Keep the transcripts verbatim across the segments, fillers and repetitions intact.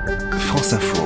France Info.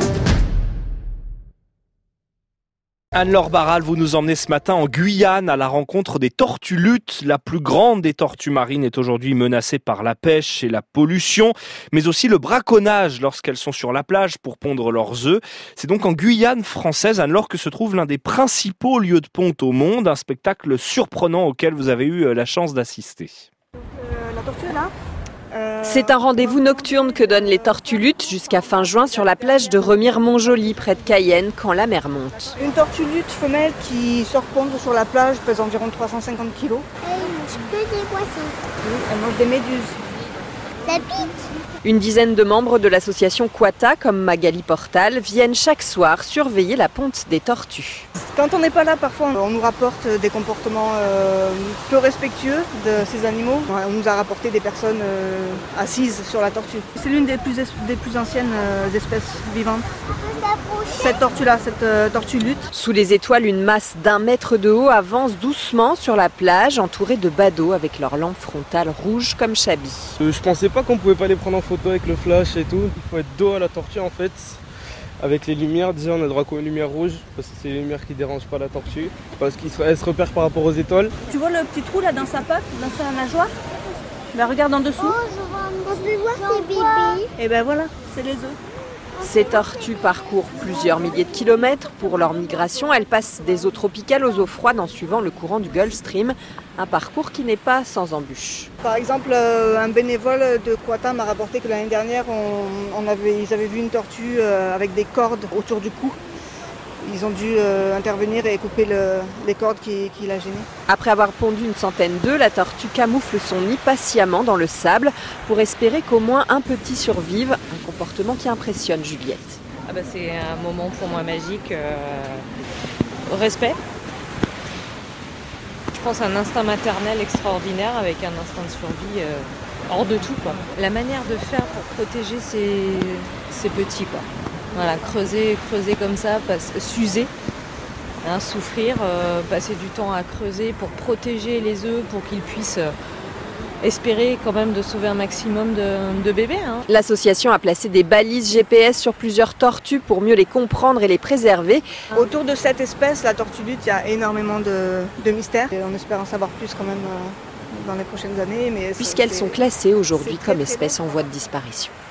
Anne-Laure Barral, vous nous emmenez ce matin en Guyane à la rencontre des tortues luttes. La plus grande des tortues marines est aujourd'hui menacée par la pêche et la pollution, mais aussi le braconnage lorsqu'elles sont sur la plage pour pondre leurs œufs. C'est donc en Guyane française, Anne-Laure, que se trouve l'un des principaux lieux de ponte au monde, un spectacle surprenant auquel vous avez eu la chance d'assister. Euh, la tortue est là. Euh... C'est un rendez-vous nocturne que donnent les tortues luttes jusqu'à fin juin sur la plage de Remire-Montjoly, près de Cayenne, quand la mer monte. Une tortue lutte femelle qui sort pondre sur la plage pèse environ trois cent cinquante kilos. Elle mange que des poissons. Oui, elle mange des méduses. Ça pique. Une dizaine de membres de l'association Quata, comme Magali Portal, viennent chaque soir surveiller la ponte des tortues. Quand on n'est pas là, parfois, on nous rapporte des comportements euh, peu respectueux de ces animaux. On nous a rapporté des personnes euh, assises sur la tortue. C'est l'une des plus, des plus anciennes euh, espèces vivantes. Cette tortue-là, cette euh, tortue lutte. Sous les étoiles, une masse d'un mètre de haut avance doucement sur la plage, entourée de badauds avec leurs lampes frontales rouges comme Chabi. Euh, je pensais pas qu'on pouvait pas les prendre en photo avec le flash et tout. Il faut être dos à la tortue en fait. Avec les lumières, déjà on a droit qu'aux lumières rouges, parce que c'est les lumières qui dérangent pas la tortue, parce qu'elle se repère par rapport aux étoiles. Tu vois le petit trou là dans sa patte, dans sa nageoire? Ben regarde en dessous. Oh, je vois, on peut voir ses bébés. Et ben voilà, c'est les œufs. Ces tortues parcourent plusieurs milliers de kilomètres. Pour leur migration, elles passent des eaux tropicales aux eaux froides en suivant le courant du Gulf Stream, un parcours qui n'est pas sans embûches. Par exemple, un bénévole de Quata m'a rapporté que l'année dernière, on, on avait, ils avaient vu une tortue avec des cordes autour du cou. Ils ont dû euh, intervenir et couper le, les cordes qui, qui la gênaient. Après avoir pondu une centaine d'œufs, la tortue camoufle son nid patiemment dans le sable pour espérer qu'au moins un petit survive, un comportement qui impressionne Juliette. Ah bah c'est un moment pour moi magique, euh, respect. Je pense à un instinct maternel extraordinaire avec un instinct de survie euh, hors de tout, quoi. La manière de faire pour protéger ces, ces petits, quoi. Voilà, creuser, creuser comme ça, s'user, hein, souffrir, euh, passer du temps à creuser pour protéger les œufs, pour qu'ils puissent euh, espérer quand même de sauver un maximum de, de bébés. Hein. L'association a placé des balises G P S sur plusieurs tortues pour mieux les comprendre et les préserver. Autour de cette espèce, la tortue lutte, il y a énormément de, de mystères. Et on espère en savoir plus quand même euh, dans les prochaines années. Puisqu'elles sont classées aujourd'hui comme espèces en voie de disparition.